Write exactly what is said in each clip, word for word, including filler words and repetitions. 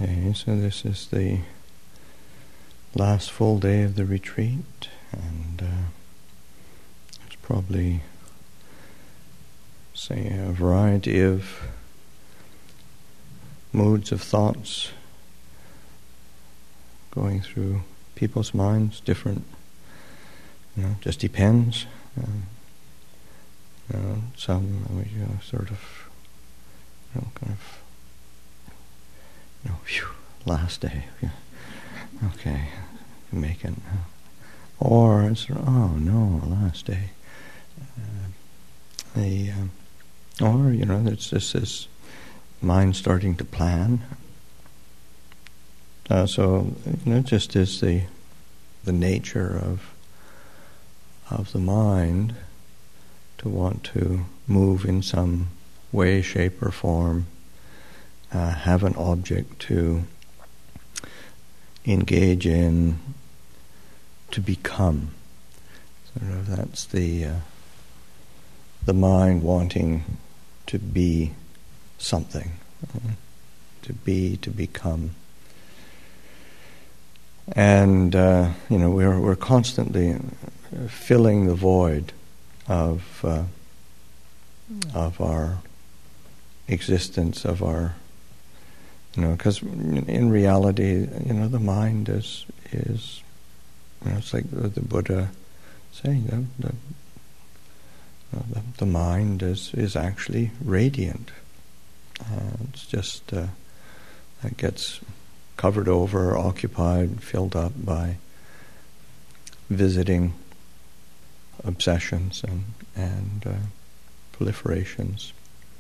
Okay, so this is the last full day of the retreat, and uh, there's probably, say, a variety of moods of thoughts going through people's minds, different, you know, just depends. Um, you know, some, you know, sort of, you know, kind of, you know, phew, last day, yeah. Okay, make it. Or it's, oh no, last day. Uh, the, um, or, you know, it's just this mind starting to plan. Uh, so, you know, it just is the the nature of of the mind to want to move in some way, shape, or form, uh, have an object to engage in, to become. Sort of that's the uh, the mind wanting to be something, uh, to be, to become. And uh, you know, we're we're constantly filling the void of uh, of our existence, of our, you know, because in reality, you know, the mind is is, you know, it's like the, the Buddha saying that the, the the mind is is actually radiant. Uh, it's just uh, it gets covered over, occupied, filled up by visiting obsessions and and uh, proliferations.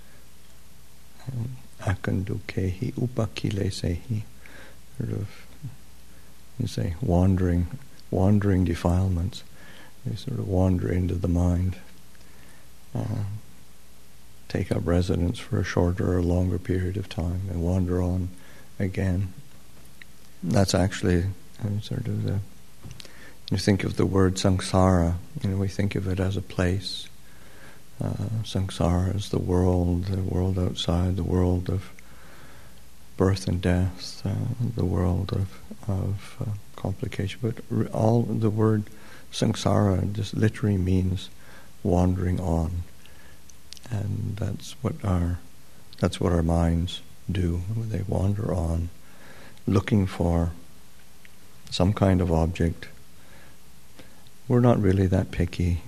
Akandukehi upakilesehi, sort of, you say, wandering, wandering defilements. They sort of wander into the mind, uh, take up residence for a shorter or longer period of time, and wander on again. That's actually uh, sort of the. You think of the word samsara. You know, we think of it as a place. Uh, samsara is the world, the world outside, the world of birth and death, uh, the world of of uh, complication. But re- all the word samsara just literally means wandering on, and that's what our that's what our minds do. They wander on, looking for some kind of object. We're not really that picky.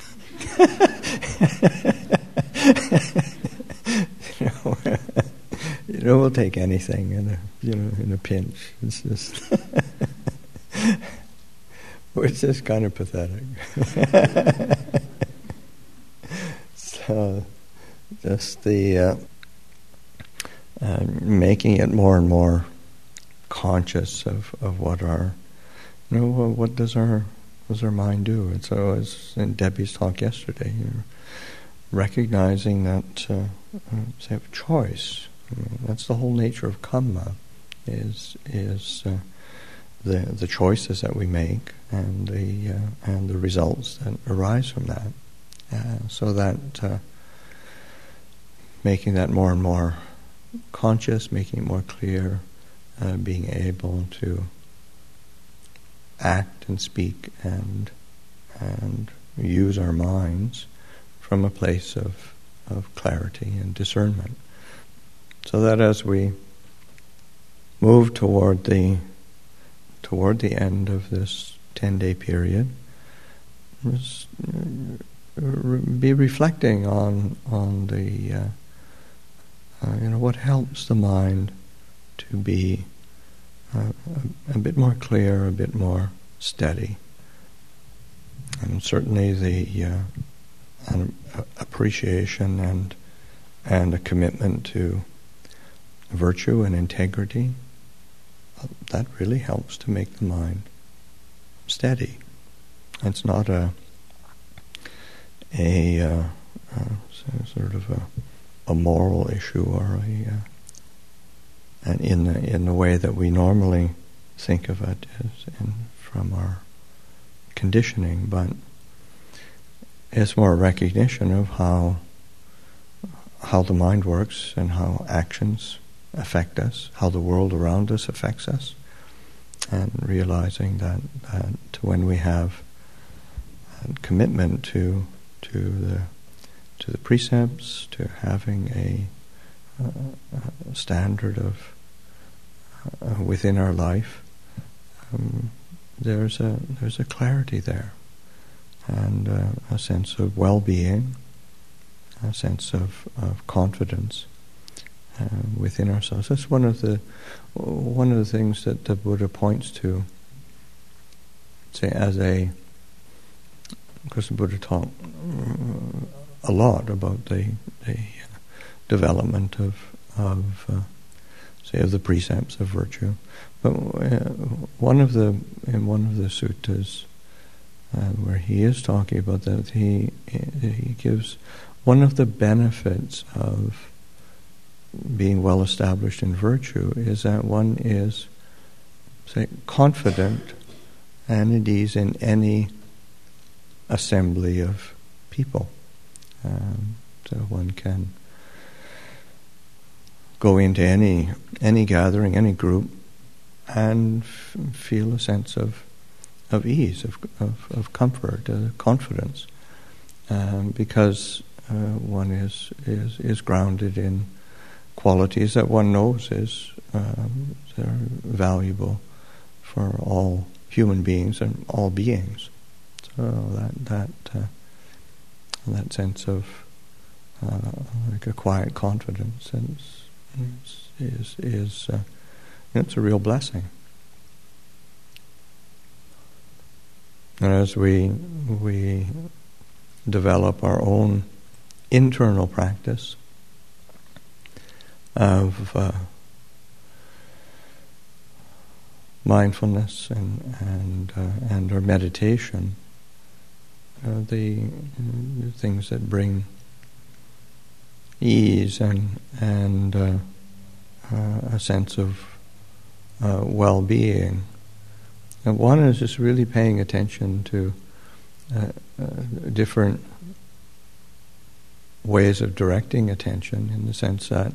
you know, you know, we'll take anything in a, you know, in a pinch. It's just, it's just kind of pathetic. So, just the uh, uh, making it more and more conscious of, of what our, you know, what does our What does our mind do? And so, as in Debbie's talk yesterday, you know, recognizing that uh, uh, say have a choice. I mean, that's the whole nature of karma, is is uh, the the choices that we make and the uh, and the results that arise from that. Uh, so that uh, making that more and more conscious, making it more clear, uh, being able to act and speak and and use our minds from a place of of clarity and discernment, so that as we move toward the toward the end of this ten-day period, just be reflecting on on the uh, uh, you know, what helps the mind to be Uh, a, a bit more clear, a bit more steady, and certainly the uh, an appreciation and and a commitment to virtue and integrity. Uh, that really helps to make the mind steady. It's not a a uh, uh, sort of a, a moral issue or a uh, and in the, in the way that we normally think of it as in, from our conditioning, but it's more a recognition of how how the mind works and how actions affect us, how the world around us affects us, and realizing that, that when we have a commitment to to the to the precepts, to having a, a standard of uh, within our life, um, there's a there's a clarity there, and uh, a sense of well-being, a sense of, of confidence uh, within ourselves. That's one of the one of the things that the Buddha points to, say, as a, because the Buddha talked a lot about the, the development of, of uh, say, of the precepts of virtue. But uh, one of the, in one of the suttas, uh, where he is talking about that, he he gives one of the benefits of being well established in virtue is that one is, say, confident and at ease in any assembly of people. Um, so one can go into any any gathering, any group, and f- feel a sense of of ease, of of, of comfort, uh, confidence, um, because uh, one is is is grounded in qualities that one knows is um, they're valuable for all human beings and all beings. So that that uh, that sense of uh, like a quiet confidence is is is uh, it's a real blessing. And as we we develop our own internal practice of uh, mindfulness and and uh, and our meditation, uh, the, the things that bring ease and and uh, uh, a sense of uh, well-being. And one is just really paying attention to uh, uh, different ways of directing attention, in the sense that,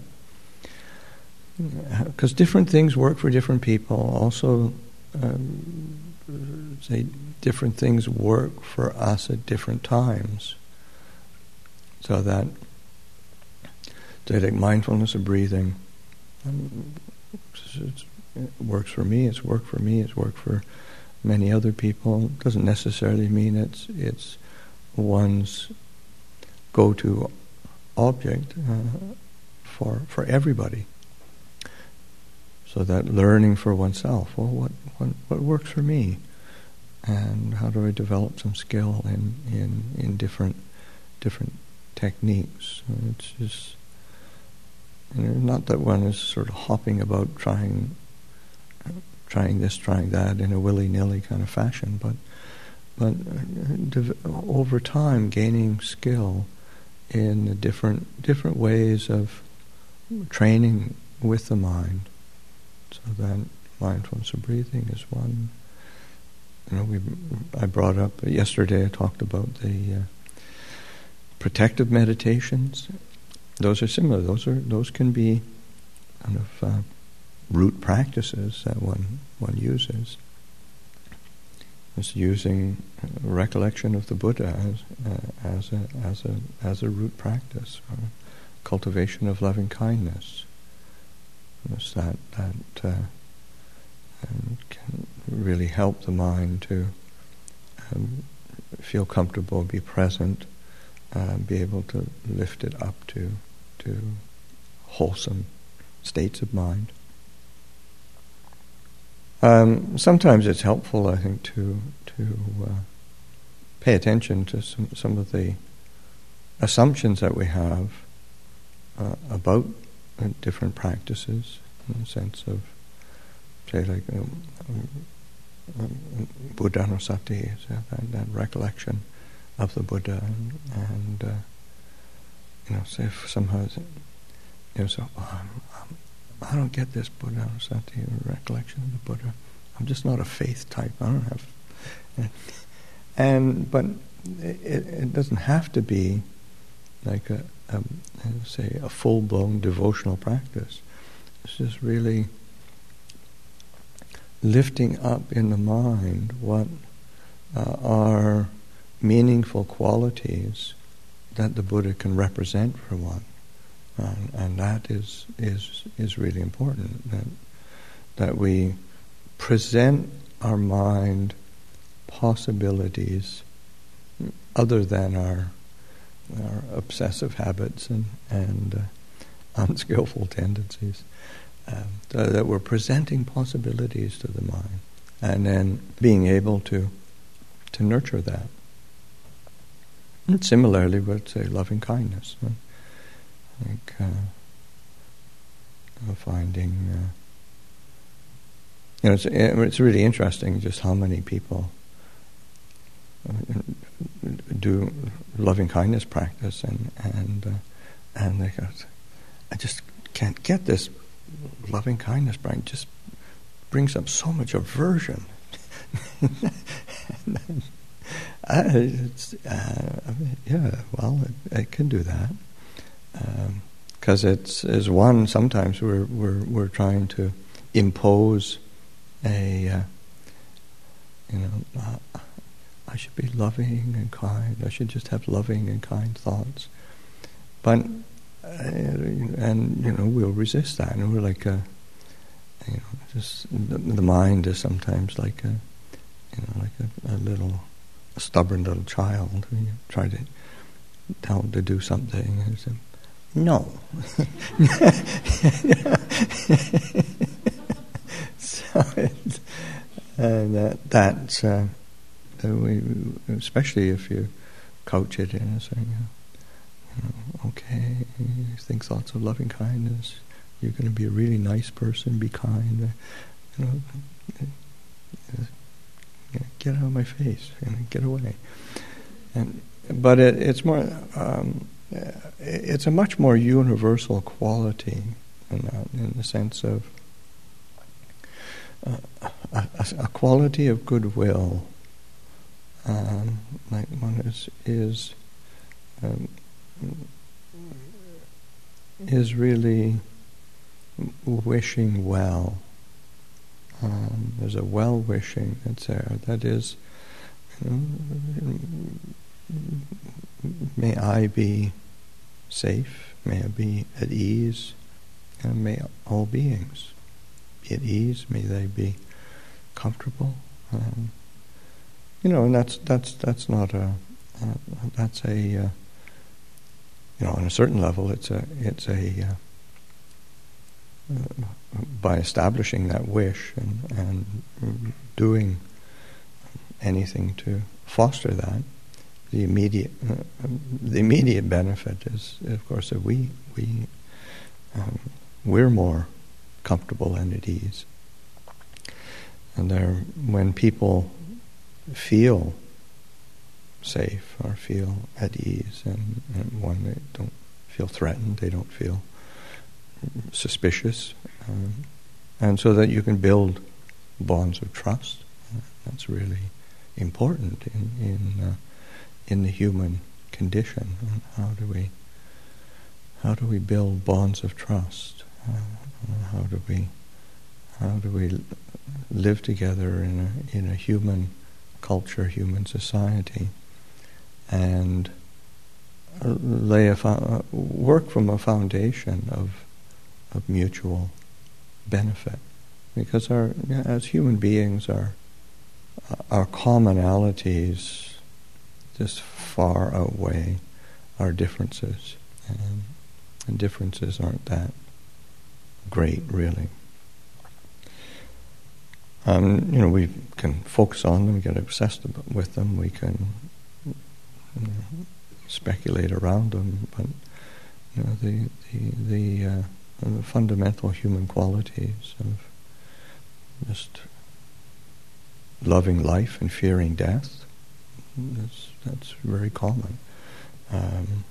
because different things work for different people, also um, say different things work for us at different times. So that, say, like mindfulness of breathing, um, it's, it works for me, it's worked for me, it's worked for many other people. It doesn't necessarily mean it's it's one's go-to object uh, for for everybody. So that learning for oneself, well, what, what what works for me, and how do I develop some skill in in, in different different techniques? It's just, you know, not that one is sort of hopping about trying trying this, trying that in a willy-nilly kind of fashion, but but uh, over time gaining skill in the different different ways of training with the mind. So that mindfulness of breathing is one. You know, we I brought up yesterday. I talked about the uh, protective meditations. Those are similar. Those are those can be kind of uh, root practices that one one uses. It's using recollection of the Buddha as uh, as a as a as a root practice, or cultivation of loving kindness. It's that that uh, um, can really help the mind to um, feel comfortable, be present, uh, be able to lift it up to to wholesome states of mind. Um, sometimes it's helpful, I think, to to uh, pay attention to some some of the assumptions that we have uh, about uh, different practices, in the sense of, say, like um, um, Buddhanussati, so that, that recollection of the Buddha, and, and uh, you know, say if somehow, you know, so oh, I'm, I'm, I don't get this Buddhanussati recollection of the Buddha. I'm just not a faith type. I don't have, and, and but it, it doesn't have to be like a, a say a full-blown devotional practice. It's just really lifting up in the mind what uh, are meaningful qualities that the Buddha can represent for one, and, and that is is is really important. That that we present our mind possibilities other than our our obsessive habits and and uh, unskillful tendencies. Um, so that we're presenting possibilities to the mind, and then being able to to nurture that. And similarly with, say, loving kindness, huh? like uh, finding, uh, you know, it's, it's really interesting just how many people do loving kindness practice, and and uh, and they go, I just can't get this loving kindness practice. Just brings up so much aversion. then, uh, it's, uh, I mean, yeah, well, it, it can do that because um, it's is one. Sometimes we're we're we're trying to impose a, uh, you know. Uh, I should be loving and kind. I should just have loving and kind thoughts. But, uh, and, you know, we'll resist that. And we're like a, you know, just, the, the mind is sometimes like a, you know, like a, a little, a stubborn little child. You try to tell them to do something and say, no. So it's, and that, that's, uh, Uh, we, especially if you coach it in a saying, you know, okay, you think thoughts of loving kindness, you're going to be a really nice person, be kind, uh, you know, uh, get out of my face, you know, get away. And but it, it's more, um, it's a much more universal quality in, that, in the sense of uh, a, a quality of goodwill. Um, like one is is um, is really wishing well. Um, there's a well wishing that's there. That is, you know, may I be safe. May I be at ease, and may all beings be at ease. May they be comfortable. Um, You know, and that's that's that's not a uh, that's a uh, you know, on a certain level, it's a it's a uh, uh, by establishing that wish and and doing anything to foster that, the immediate uh, the immediate benefit is, of course, that we we um, we're more comfortable and at ease, and there when people feel safe or feel at ease, and, and one, they don't feel threatened, they don't feel suspicious, um, and so that you can build bonds of trust. Uh, that's really important in in uh, in the human condition. And how do we how do we build bonds of trust? Uh, how do we how do we live together in a in a human culture, human society, and lay a fo- work from a foundation of of mutual benefit, because our as human beings, our our commonalities just far outweigh our differences, and, and differences aren't that great, really. Um, you know, we can focus on them, get obsessed with them, we can you know, speculate around them, but you know, the the the, uh, the fundamental human qualities of just loving life and fearing death, that's that's very common. Um,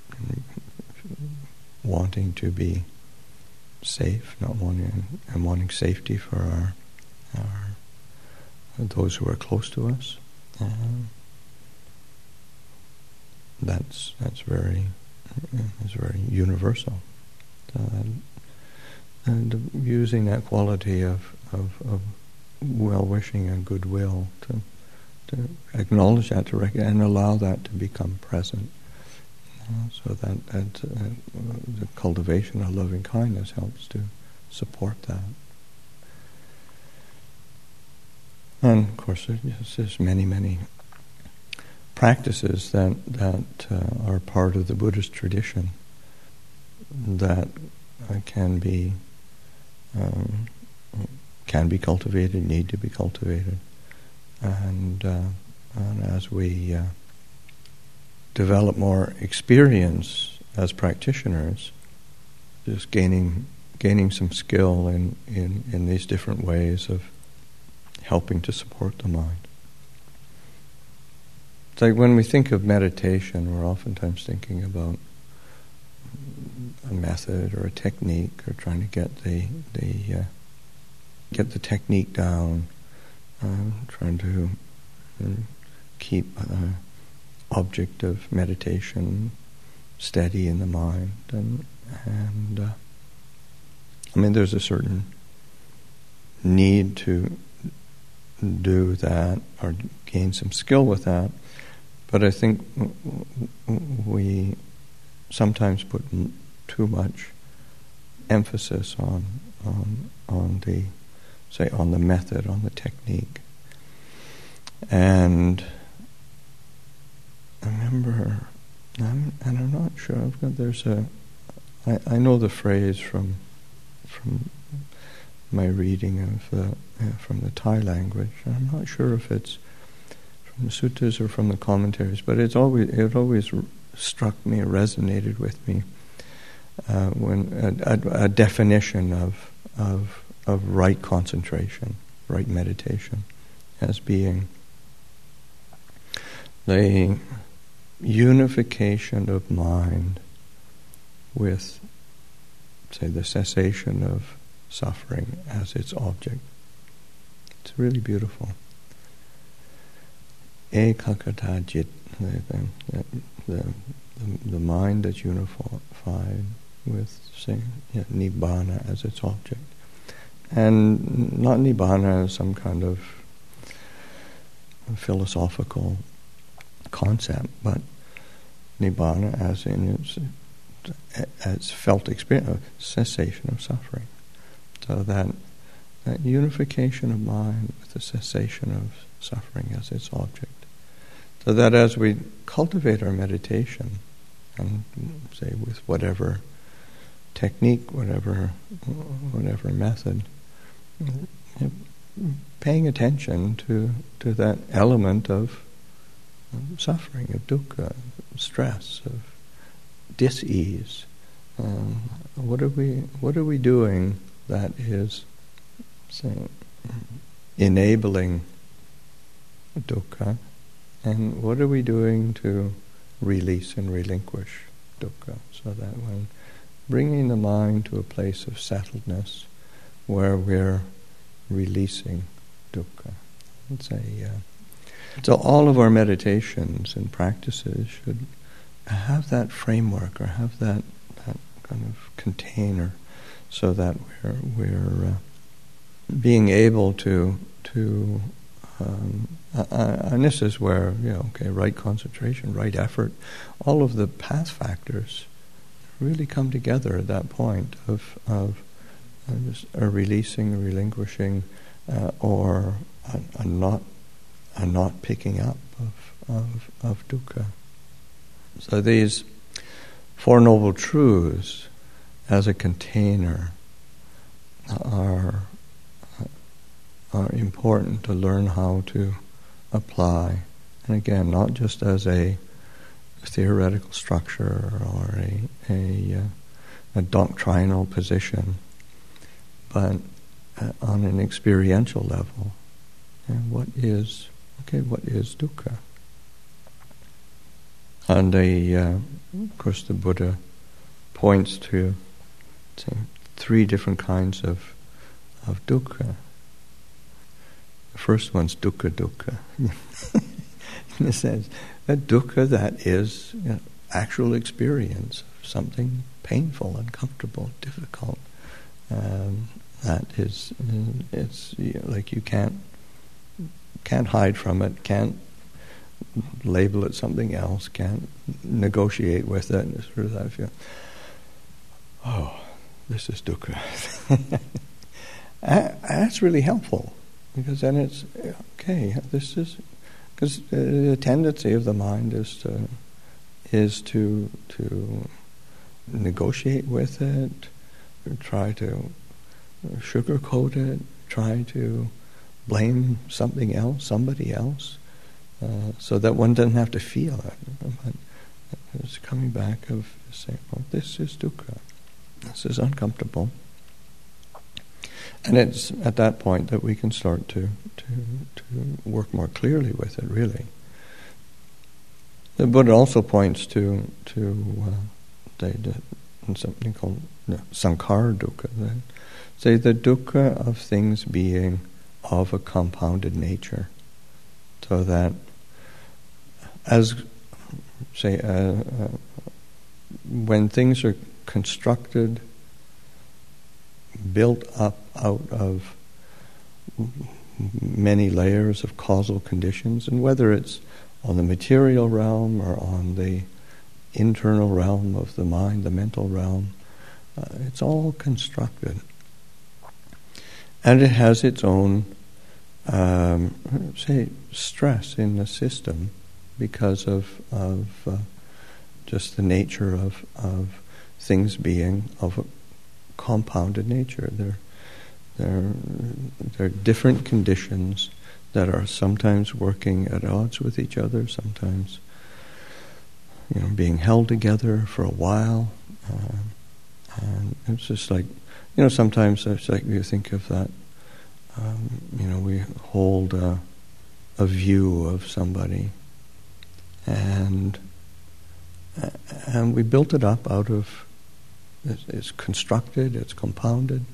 wanting to be safe, not wanting and wanting safety for our Our, those who are close to us, um, that's that's very that's very universal. So that, and using that quality of, of, of well-wishing and goodwill to to acknowledge that, to rec- and allow that to become present. Uh, so that, that uh, the cultivation of loving kindness helps to support that. And of course, there's, there's many, many practices that that uh, are part of the Buddhist tradition that uh, can be um, can be cultivated, need to be cultivated, and, uh, and as we uh, develop more experience as practitioners, just gaining gaining some skill in, in, in these different ways of helping to support the mind. It's like when we think of meditation, we're oftentimes thinking about a method or a technique, or trying to get the the uh, get the technique down, uh, trying to uh, keep an object of meditation steady in the mind, and and uh, I mean, there's a certain need to do that or gain some skill with that, but I think we sometimes put too much emphasis on on on the say on the method, on the technique. And I remember, I'm, and I'm not sure. I've got there's a I, I know the phrase from from my reading of the uh, from the Thai language. I'm not sure if it's from the suttas or from the commentaries, but it's always it always struck me, resonated with me uh, when a, a, a definition of of of right concentration, right meditation, as being the unification of mind with, say, the cessation of suffering as its object. It's really beautiful. Ekakata jit, the, the, the, the mind that's unified with, say, yeah, nibbana as its object. And not nibbana as some kind of philosophical concept, but nibbana as in its, as felt experience, cessation of suffering. So that, that unification of mind with the cessation of suffering as its object. So that as we cultivate our meditation, and say with whatever technique, whatever whatever method, paying attention to to that element of suffering, of dukkha, of stress, of dis-ease. Um, what are we what are we doing that is, say, enabling dukkha, and what are we doing to release and relinquish dukkha, so that when bringing the mind to a place of settledness where we're releasing dukkha. It's a, uh, so all of our meditations and practices should have that framework, or have that, that kind of container, so that we're we're uh, being able to to um, uh, and this is where, you know, okay, right concentration, right effort, all of the path factors really come together at that point of of uh, just a releasing, a relinquishing, uh, or a, a not a not picking up of of of dukkha. So these Four Noble Truths as a container are are important to learn how to apply, and again, not just as a theoretical structure or a a, a doctrinal position, but uh, on an experiential level. And what is okay? What is dukkha? And a, uh, of course, the Buddha points to, say, three different kinds of of dukkha. The first one's dukkha dukkha. In a sense, that dukkha that is, you know, actual experience of something painful, uncomfortable, difficult, Um, that is, it's like you can't can't hide from it, can't label it something else, can't negotiate with it. And sort of that feel, oh, this is dukkha. That's really helpful, because then it's okay. This is because the tendency of the mind is to is to to negotiate with it, try to sugarcoat it, try to blame something else, somebody else, uh, so that one doesn't have to feel it. But it's coming back of saying, "Oh, this is dukkha. This is uncomfortable." And it's at that point that we can start to to to work more clearly with it, really. But it also points to to uh, the, the, something called no, sankhara dukkha. That, say the dukkha of things being of a compounded nature, so that as say uh, uh, when things are constructed, built up out of many layers of causal conditions, and whether it's on the material realm or on the internal realm of the mind, the mental realm, uh, it's all constructed. And it has its own, um, say, stress in the system because of of uh, just the nature of of things being of a compounded nature. They're they're they're different conditions that are sometimes working at odds with each other, sometimes, you know, being held together for a while, uh, and it's just like, you know, sometimes it's like you think of that, um, you know, we hold a, a view of somebody, and and we built it up out of, it's, it's constructed, it's compounded,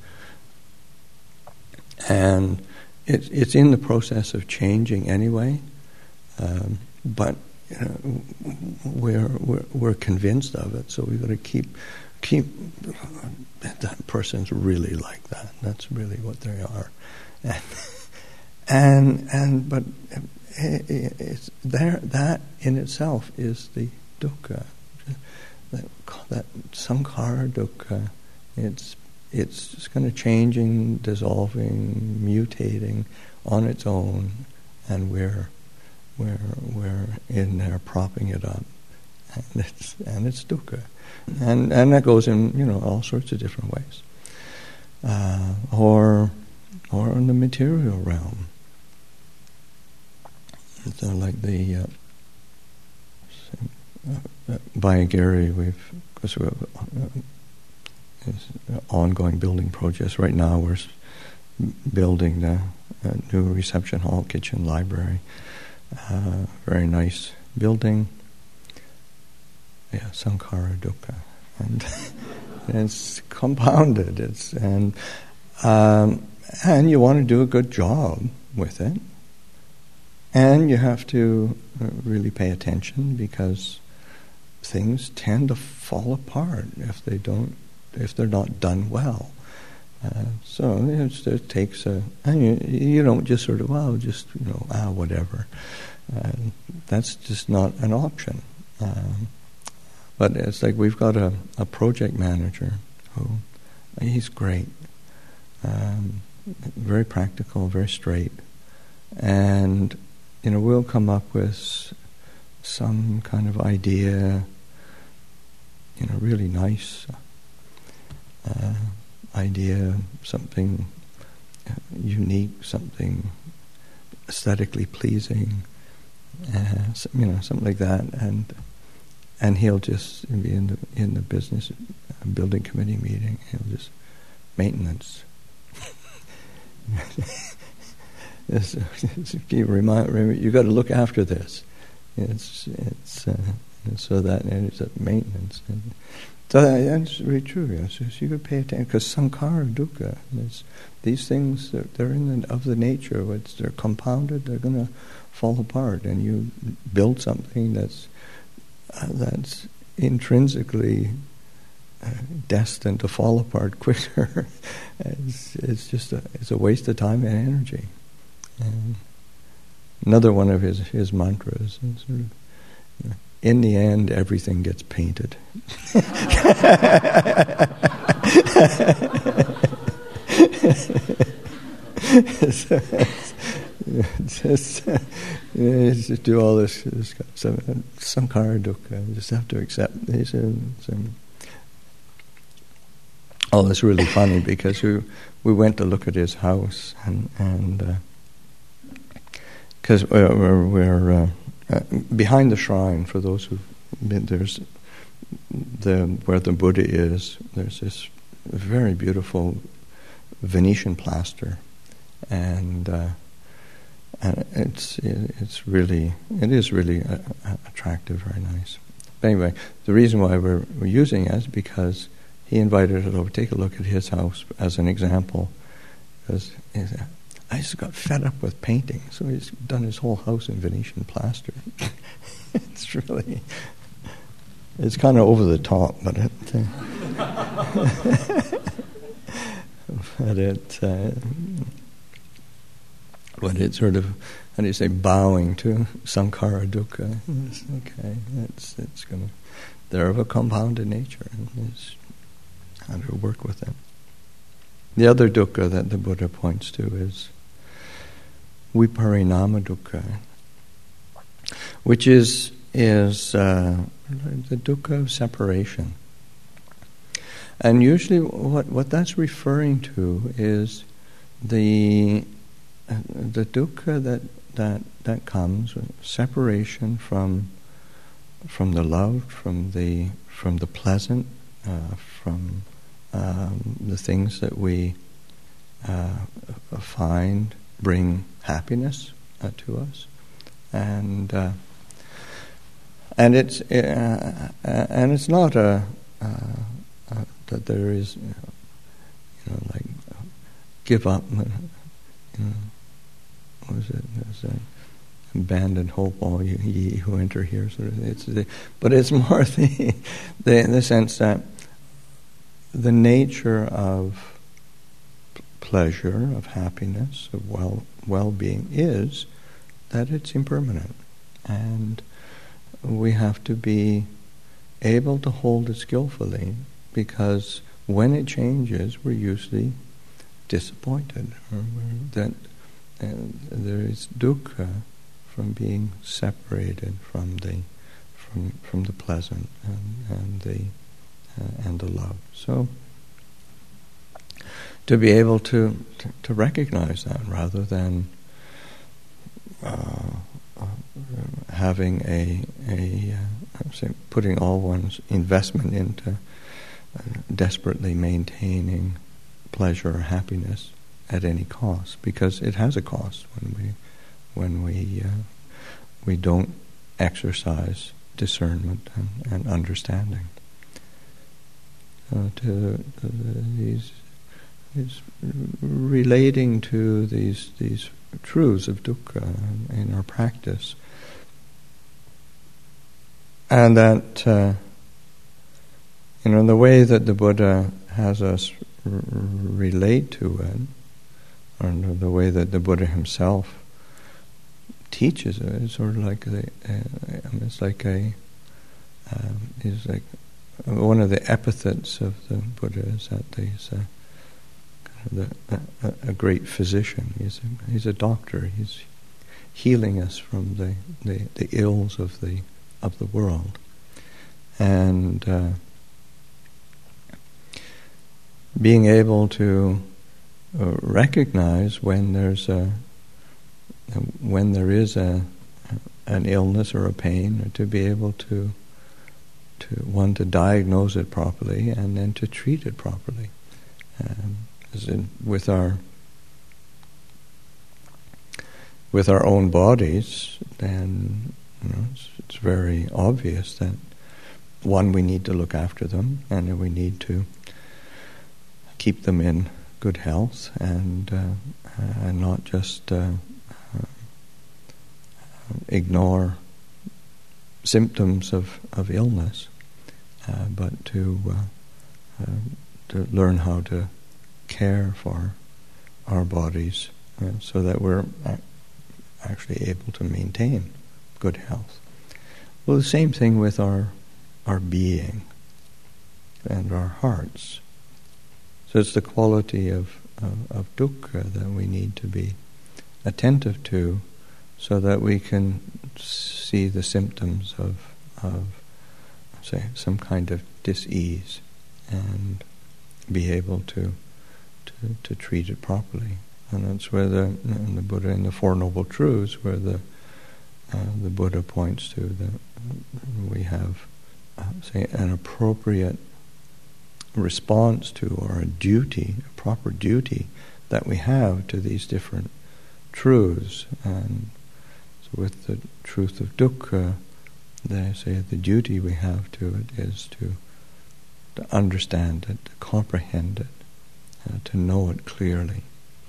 and it's it's in the process of changing anyway, um, but you know, we're, we're we're convinced of it, so we've got to keep keep that person's really like that. That's really what they are, and and, and but it's there. That in itself is the dukkha, that, that sankhara dukkha. It's it's just kind of changing, dissolving, mutating on its own, and we're we're we're in there propping it up, and it's and it's dukkha, and and that goes in, you know, all sorts of different ways, uh, or or in the material realm. So like the uh, uh, Bayagiri, we've because we have uh, ongoing building projects. Right now we're building a, a new reception hall, kitchen, library. Uh, very nice building. Yeah, sankhara dukkha, and it's compounded. It's and um, and you want to do a good job with it, and you have to really pay attention, because things tend to fall apart if they don't. if they're not done well. Uh, so it, it takes a, and you, you don't just sort of, well, just, you know, ah, whatever. Uh, that's just not an option. Um, but it's like we've got a, a project manager who, he's great, um, very practical, very straight. And, you know, we'll come up with some kind of idea, you know, really nice Uh, idea, something uh, unique, something aesthetically pleasing, uh, so, you know, something like that, and and he'll just be in the in the business uh, building committee meeting. He'll just maintenance. this, this, you remind, remember, you got to look after this. It's it's uh, so that and it's a maintenance. And, So that's really true. Yes, yes, you could pay attention, because sankhara dukkha, these things, they're, they're in the, of the nature. It's, they're compounded. They're going to fall apart, and you build something that's uh, that's intrinsically destined to fall apart quicker. it's, it's just a, it's a waste of time and energy. And another one of his, his mantras is sort of, you know, in the end, everything gets painted. so, just, uh, you know, just do all this, this some sankhara dukkha. You just have to accept these. Uh, some, oh, it's really funny because we we went to look at his house and and because uh, we're, we're, we're uh, uh, behind the shrine. For those who've been, there's the where the Buddha is. There's this very beautiful Venetian plaster, and. Uh, And it's it's really it is really uh, attractive, very nice. But anyway, the reason why we're, we're using it is because he invited us over. Take a look at his house as an example. Because I just got fed up with painting, so he's done his whole house in Venetian plaster. It's really it's kind of over the top, but it uh, but it. Uh, But it's sort of, how do you say, bowing to sankhara dukkha. It's okay, it's it's going to, they're of a compounded nature, and it's how to work with them. The other dukkha that the Buddha points to is viparinama dukkha, which is is uh, the dukkha of separation. And usually, what what that's referring to is the the dukkha that, that that comes, separation from from the loved, from the from the pleasant, uh, from um, the things that we uh, find bring happiness uh, to us, and uh, and it's uh, and it's not a uh, uh, that there is, you know, you know like uh, give up. You know, what is it? There's a abandon hope, all you ye who enter here. Sort of, it's the, but it's more the, the in the sense that the nature of pleasure, of happiness, of well well-being is that it's impermanent, and we have to be able to hold it skillfully, because when it changes, we're usually disappointed, or that uh, there is dukkha from being separated from the from from the pleasant and, and the uh, and the love. So to be able to to, to recognize that, rather than uh, uh, having a a uh, say putting all one's investment into uh, desperately maintaining pleasure or happiness at any cost, because it has a cost when we when we uh, we don't exercise discernment and, and understanding. Uh, to uh, these, these relating to these these truths of dukkha in our practice, and that uh, you know the way that the Buddha has us r- relate to it, or the way that the Buddha himself teaches it, is sort of like the, uh, it's like a um, is like one of the epithets of the Buddha is that he's a, kind of the, a, a great physician. He's a, he's a doctor. He's healing us from the, the, the ills of the of the world, and uh, being able to uh, recognize when there's a when there is a an illness or a pain, or to be able to to one to diagnose it properly and then to treat it properly. Um, as in with our with our own bodies, then you know, it's, it's very obvious that one, we need to look after them, and we need to keep them in good health, and uh, and not just uh, uh, ignore symptoms of, of illness, uh, but to uh, uh, to learn how to care for our bodies uh, so that we're a- actually able to maintain good health. Well, the same thing with our our being and our hearts. So it's the quality of, of, of dukkha that we need to be attentive to so that we can see the symptoms of, of say, some kind of dis-ease and be able to, to, to treat it properly. And that's where the, in the Buddha, in the Four Noble Truths, where the uh, the Buddha points to that we have, uh, say, an appropriate response to, or a duty, a proper duty that we have to these different truths. And so with the truth of dukkha, they say the duty we have to it is to, to understand it, to comprehend it, uh, to know it clearly.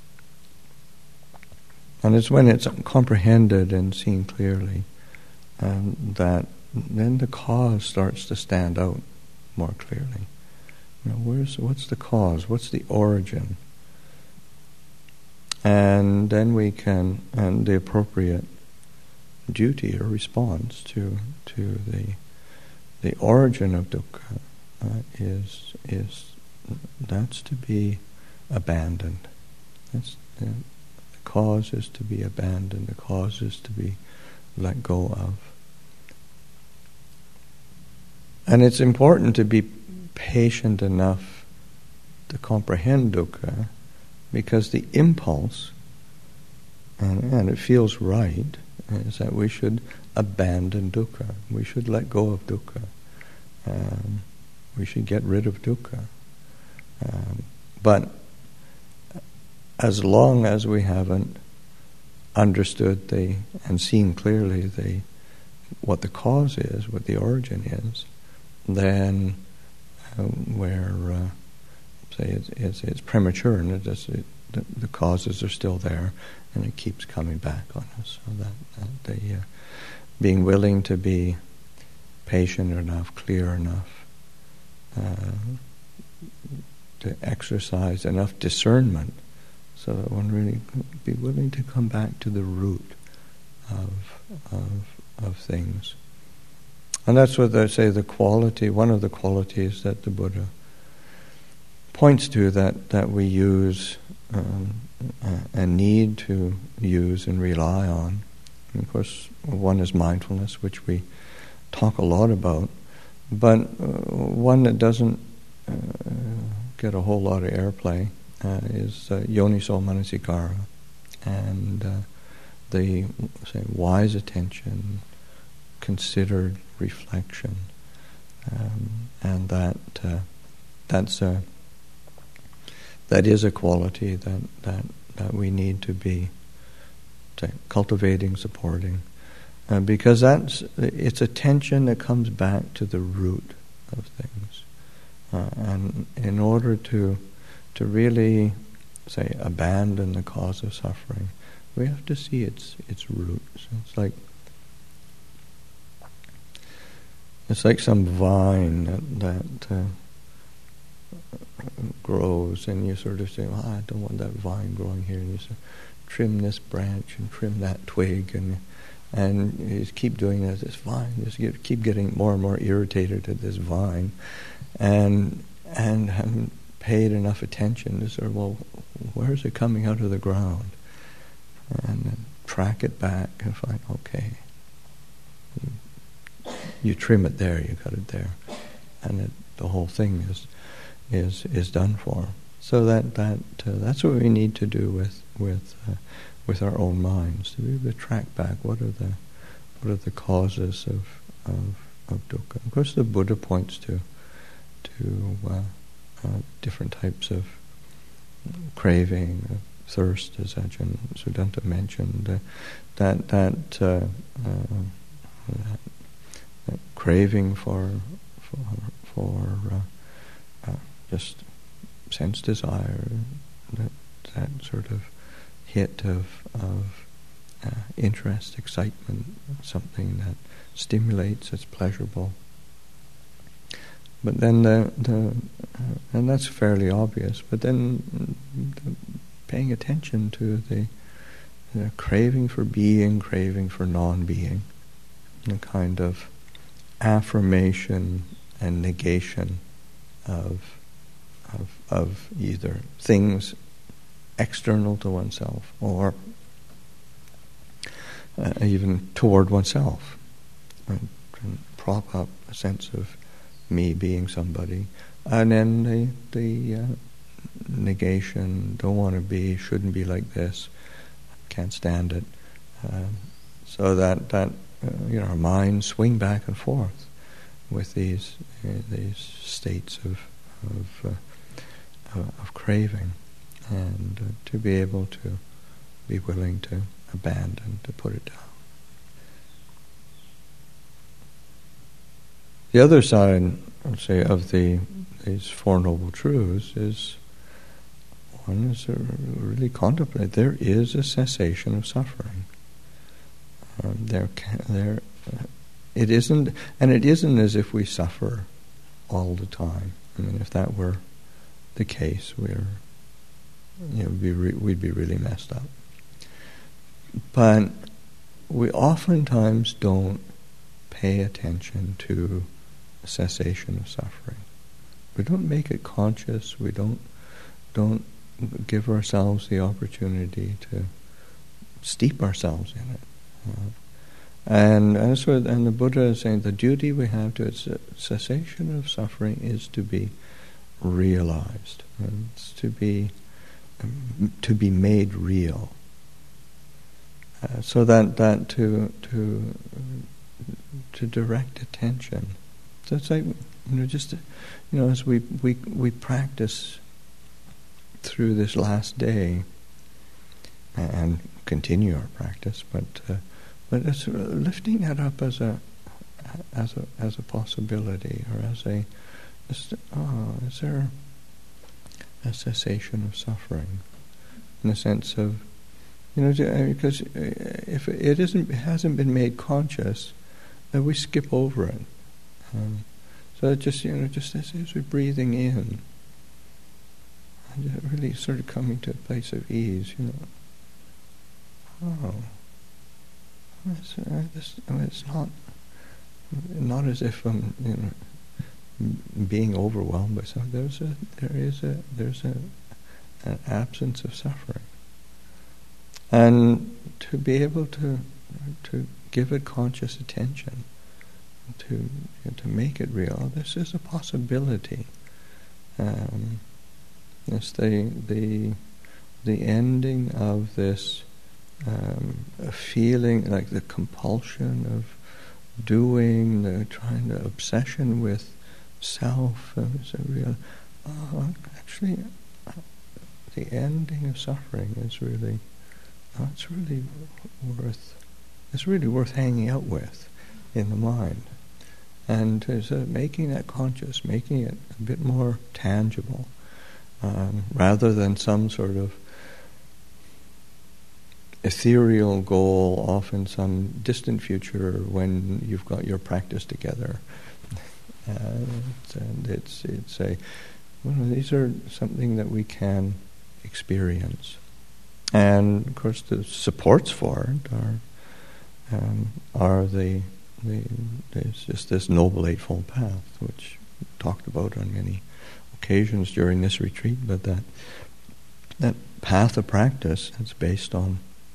And it's when it's comprehended and seen clearly um, that then the cause starts to stand out more clearly. You know, where's what's the cause? What's the origin? And then we can, and the appropriate duty or response to to the the origin of dukkha uh, is is that's to be abandoned. That's uh, the cause is to be abandoned. The cause is to be let go of. And it's important to be patient enough to comprehend dukkha, because the impulse, and, and it feels right, is that we should abandon dukkha. We should let go of dukkha. Um, we should get rid of dukkha. Um, but as long as we haven't understood the and seen clearly the what the cause is, what the origin is, then uh, where uh, say it's, it's it's premature, and it just, it, the, the causes are still there, and it keeps coming back on us. So that, that the uh, being willing to be patient enough, clear enough, uh, to exercise enough discernment, so that one really be willing to come back to the root of of of things. And that's what they say the quality, one of the qualities that the Buddha points to that, that we use um, uh, and need to use and rely on. And of course, one is mindfulness, which we talk a lot about, but uh, one that doesn't uh, get a whole lot of airplay uh, is uh, yoniso manasikara, and uh, the say wise attention, considered reflection, um, and that uh, that's a that is a quality that that that we need to be say, cultivating, supporting, uh, because that's it's attention that comes back to the root of things, uh, and in order to to really say abandon the cause of suffering, we have to see its its roots. It's like It's like some vine that, that uh, grows, and you sort of say, well, I don't want that vine growing here. And you sort of trim this branch and trim that twig, and and you just keep doing that. This vine, just get, keep getting more and more irritated at this vine, and and haven't paid enough attention to sort of, well, where's it coming out of the ground? And then track it back and find, okay, you trim it there, you cut it there, and it, the whole thing is is is done for. So that that uh, that's what we need to do with with uh, with our own minds, to be able to track back what are the what are the causes of of, of dukkha. Of course, the Buddha points to to uh, uh, different types of craving, uh, thirst, as Ajahn Suddhanta mentioned. Uh, that that. Uh, uh, that That craving for for for uh, uh, just sense desire, that that sort of hit of of uh, interest, excitement, something that stimulates, it's pleasurable. But then the, the uh, and that's fairly obvious, but then the paying attention to the, the craving for being, craving for non-being, a kind of affirmation and negation of, of, of either things external to oneself or uh, even toward oneself, and, and prop up a sense of me being somebody, and then the the uh, negation, don't want to be, shouldn't be like this, can't stand it, um, so that that uh, you know, our minds swing back and forth with these uh, these states of of, uh, of craving, and uh, to be able to be willing to abandon, to put it down. The other side, I'd say, of the these Four Noble Truths is, one is to really contemplate there is a cessation of suffering. Um, there, can, there, uh, it isn't, and it isn't as if we suffer all the time. I mean, if that were the case, we're, you know, we'd be, re- we'd be really messed up. But we oftentimes don't pay attention to cessation of suffering. We don't make it conscious. We don't don't give ourselves the opportunity to steep ourselves in it. Uh, and and so, and the Buddha is saying the duty we have to its cessation of suffering is to be realized. And it's to be um, to be made real. Uh, so that that to to to direct attention. So it's like, you know, just, you know, as we we we practice through this last day and continue our practice, but uh, but it's lifting that up as a as a as a possibility, or as a just, oh, is there a cessation of suffering, in the sense of, you know, because if it isn't it hasn't been made conscious, then we skip over it. Um, so it just, you know, just as, as we're breathing in, and really sort of coming to a place of ease, you know. Oh, it's, uh, this, I mean, it's not not as if I'm, you know, being overwhelmed by something. There's a there is a there's a an absence of suffering, and to be able to to give it conscious attention, to you know, to make it real. This is a possibility. Um, it's the the the ending of this um, a feeling like the compulsion of doing, the trying to obsession with self. Uh, it's a real. Uh, actually, uh, the ending of suffering is really. Uh, it's really worth. It's really worth hanging out with in the mind. And so making that conscious, making it a bit more tangible, um, rather than some sort of ethereal goal off in some distant future when you've got your practice together. Uh, and it's it's a well, these are something that we can experience, and of course the supports for it are um, are the the there's just this Noble Eightfold Path, which we talked about on many occasions during this retreat. But that that path of practice is based on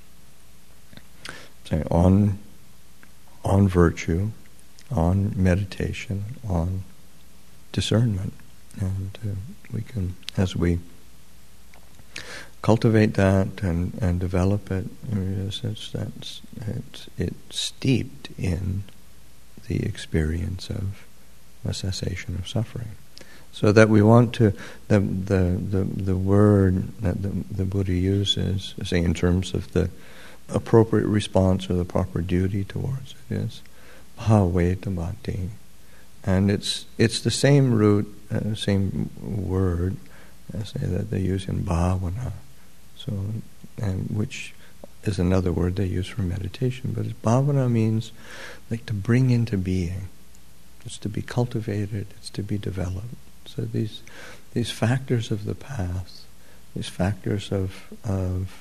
say on on virtue, on meditation, on discernment, and uh, we can, as we cultivate that and, and develop it, it's, it's, it's, it's, it's steeped in the experience of a cessation of suffering. So that we want to, the the the, the word that the, the Buddha uses, say in terms of the appropriate response or the proper duty towards it, is bhavetamati, and it's it's the same root, uh, same word, I say that they use in bhavana. So, and which is another word they use for meditation. But bhavana means like to bring into being. it's to be cultivated, it's to be developed. So these these factors of the path, these factors of of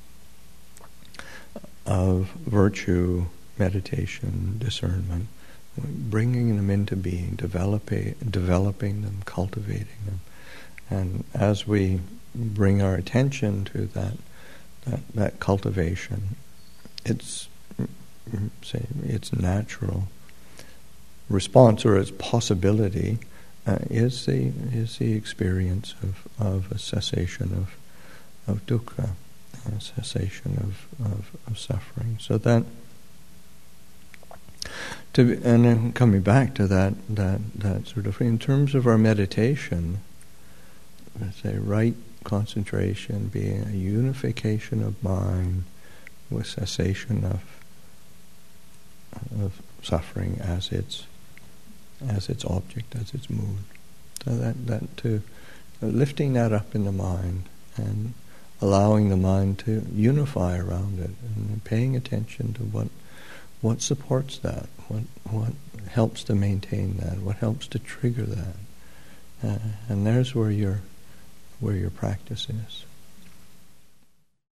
of virtue, meditation, discernment, bringing them into being, developing developing them, cultivating them, and as we bring our attention to that that, that cultivation, it's say its natural response or its possibility uh, is the is the experience of, of a cessation of of dukkha, a cessation of, of, of suffering. So that to be, and then coming back to that that that sort of in terms of our meditation, let's say right concentration being a unification of mind with cessation of of suffering as its as its object, as its mood. So that that to uh, lifting that up in the mind and allowing the mind to unify around it and paying attention to what what supports that, what what helps to maintain that, what helps to trigger that, uh, and there's where your where your practice is.